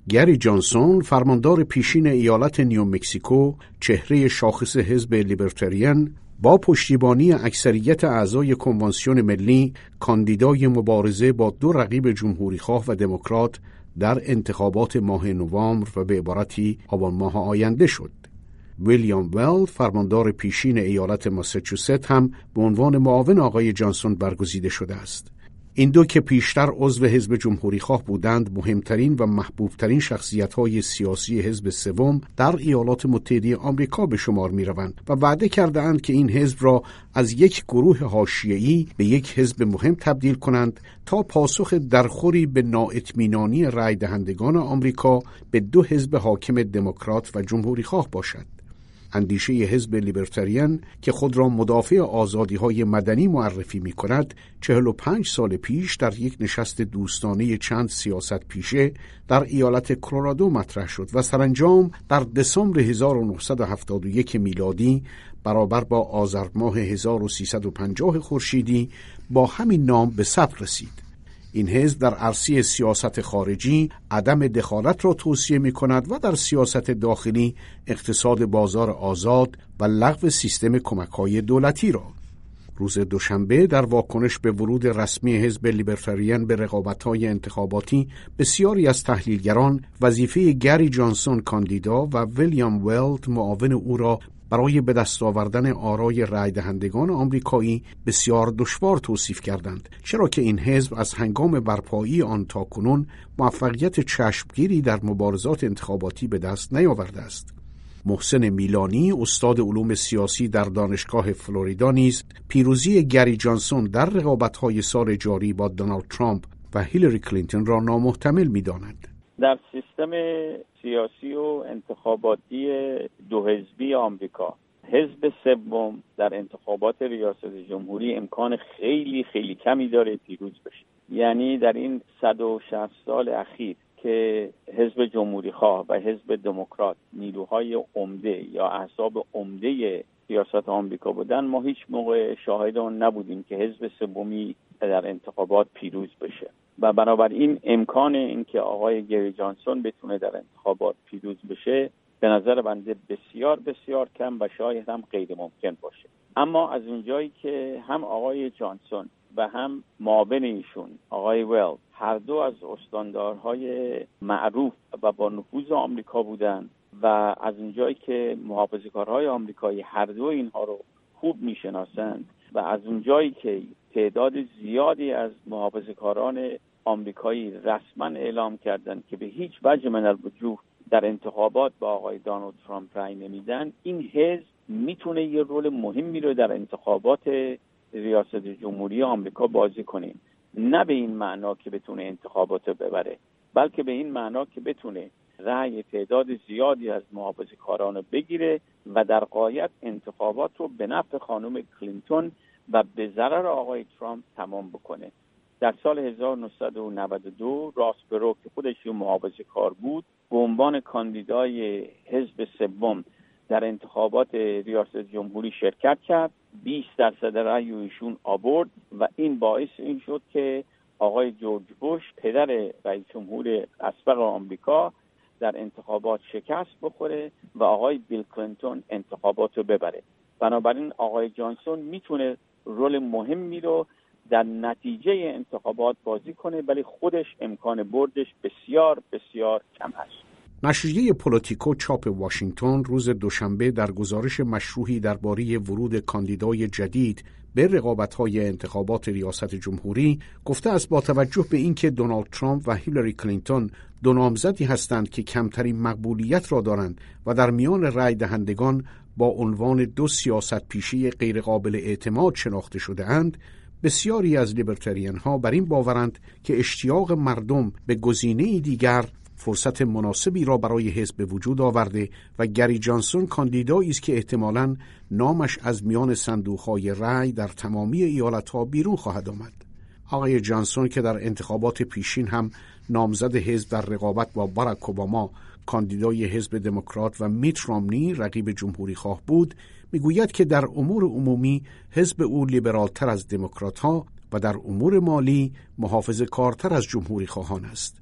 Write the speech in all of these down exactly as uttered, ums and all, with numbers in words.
گری جانسون، فرماندار پیشین ایالت نیومکسیکو، چهره شاخص حزب لیبرتریان، با پشتیبانی اکثریت اعضای کنوانسیون ملی، کاندیدای مبارزه با دو رقیب جمهوریخواه و دموکرات در انتخابات ماه نوامبر و به عبارتی آبان ماه آینده شد. ویلیام ولد، فرماندار پیشین ایالت ماساچوست، هم به عنوان معاون آقای جانسون برگزیده شده است. این دو که پیشتر عضو حزب جمهوریخواه بودند، مهمترین و محبوبترین شخصیت‌های سیاسی حزب سوم در ایالات متحده آمریکا به شمار می‌روند و وعده کرده‌اند که این حزب را از یک گروه حاشیه‌ای به یک حزب مهم تبدیل کنند تا پاسخ درخوری به نااطمینانی رای دهندگان آمریکا به دو حزب حاکم دموکرات و جمهوریخواه باشد. اندیشه حزب لیبرتریان که خود را مدافع آزادی‌های مدنی معرفی می‌کند، چهل و پنج سال پیش در یک نشست دوستانه چند سیاست پیشه در ایالت کلرادو مطرح شد و سرانجام در دسامبر هزار و نهصد و هفتاد و یک میلادی برابر با آذر ماه هزار و سیصد و پنجاه خورشیدی با همین نام به ثبت رسید. این حزب در عرصه سیاست خارجی عدم دخالت را توصیه می کند و در سیاست داخلی اقتصاد بازار آزاد و لغو سیستم کمک‌های دولتی را. روز دوشنبه در واکنش به ورود رسمی حزب لیبرتریان به رقابت‌های انتخاباتی، بسیاری از تحلیلگران وظیفه گری جانسون کاندیدا و ویلیام ولد معاون او را برای به دست آوردن آرای رای دهندگان آمریکایی بسیار دشوار توصیف کردند، چرا که این حزب از هنگام برپایی آن تاکنون موفقیت چشمگیری در مبارزات انتخاباتی به دست نیاورده است. محسن میلانی، استاد علوم سیاسی در دانشگاه فلوریدا، نیز پیروزی گری جانسون در رقابت‌های سال جاری با دونالد ترامپ و هیلاری کلینتون را نامحتمل می‌داند. در سیستم سیاسی و انتخاباتی دو حزبی آمریکا، حزب سوم در انتخابات ریاست جمهوری امکان خیلی خیلی کمی داره پیروز بشه. یعنی در این صد و شصت سال اخیر که حزب جمهوری خواه و حزب دموکرات نیروهای عمده یا احزاب عمده سیاست آمریکا بودن، ما هیچ موقع شاهد آن نبودیم که حزب سومی در انتخابات پیروز بشه و بنابراین امکان این که آقای گری جانسون بتونه در انتخابات پیروز بشه به نظر بنده بسیار بسیار کم و شاید هم غیر ممکن باشه. اما از اونجایی که هم آقای جانسون و هم معاون ایشون آقای ولد هر دو از استاندارهای معروف و با نفوذ آمریکا بودن و از اونجایی که محافظه‌کارهای آمریکایی هر دو اینها رو خوب میشناسند و از اونجایی که تعداد زیادی از محافظه‌کاران آمریکایی رسما اعلام کردند که به هیچ وجه من الوجوه در انتخابات با آقای دونالد ترامپ رای نمیدن، این حزب میتونه یه رول مهمی رو در انتخابات ریاست جمهوری آمریکا بازی کنه. نه به این معنا که بتونه انتخابات رو ببره، بلکه به این معنا که بتونه رأی تعداد زیادی از محافظه‌کاران رو بگیره و در غایت انتخابات رو به نفع خانم کلینتون و به ضرر آقای ترامپ تمام بکنه. در سال هزار و نهصد و نود و دو راس پرو که خودش یه محافظه‌کار بود به عنوان کاندیدای حزب سوم در انتخابات ریاست جمهوری شرکت کرد. بیست درصد رأی ایشون آورد و این باعث این شد که آقای جورج بوش پدر رئیس جمهور اسبق آمریکا در انتخابات شکست بخوره و آقای بیل کلینتون انتخابات رو ببره. بنابراین آقای جانسون میتونه رول مهمی رو در نتیجه انتخابات بازی کنه، ولی خودش امکان بردش بسیار بسیار کم هست. نشریه پولیتیکو چاپ واشنگتن روز دوشنبه در گزارش مشروحی درباره ورود کاندیدای جدید به رقابت‌های انتخابات ریاست جمهوری گفته است با توجه به اینکه دونالد ترامپ و هیلاری کلینتون دو نامزدی هستند که کمترین مقبولیت را دارند و در میان رای دهندگان با عنوان دو سیاست پیشه غیرقابل اعتماد شناخته شده اند، بسیاری از لیبرتریان ها بر این باورند که اشتیاق مردم به گزینه‌ای دیگر فرصت مناسبی را برای حزب به وجود آورده و گری جانسون کاندیدایی است که احتمالاً نامش از میان صندوق‌های رأی در تمامی ایالت‌ها بیرون خواهد آمد. آقای جانسون که در انتخابات پیشین هم نامزد حزب در رقابت با باراک اوباما، کاندیدای حزب دموکرات، و میت رامنی رقیب جمهوری خواه بود، میگوید که در امور عمومی حزب او لیبرالتر از دموکرات‌ها و در امور مالی محافظه‌کارتر از جمهوری خواهان است.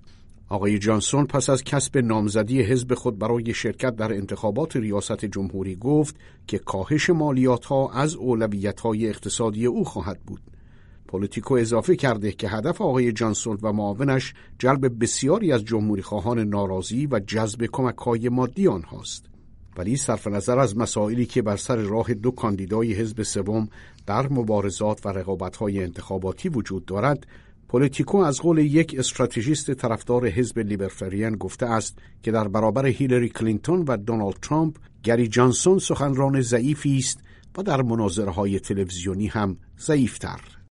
آقای جانسون پس از کسب نامزدی حزب خود برای شرکت در انتخابات ریاست جمهوری گفت که کاهش مالیات‌ها از اولویت‌های اقتصادی او خواهد بود. پولیتیکو اضافه کرده که هدف آقای جانسون و معاونش جلب بسیاری از جمهوری خواهان ناراضی و جذب کمک‌های مادی آنهاست. ولی صرف نظر از مسائلی که بر سر راه دو کاندیدای حزب سوم در مبارزات و رقابت‌های انتخاباتی وجود دارد، پولیتیکو از قول یک استراتژیست طرفدار حزب لیبرتریان گفته است که در برابر هیلاری کلینتون و دونالد ترامپ گری جانسون سخنران ضعیفی است و در مناظره‌های تلویزیونی هم ضعیف‌تر.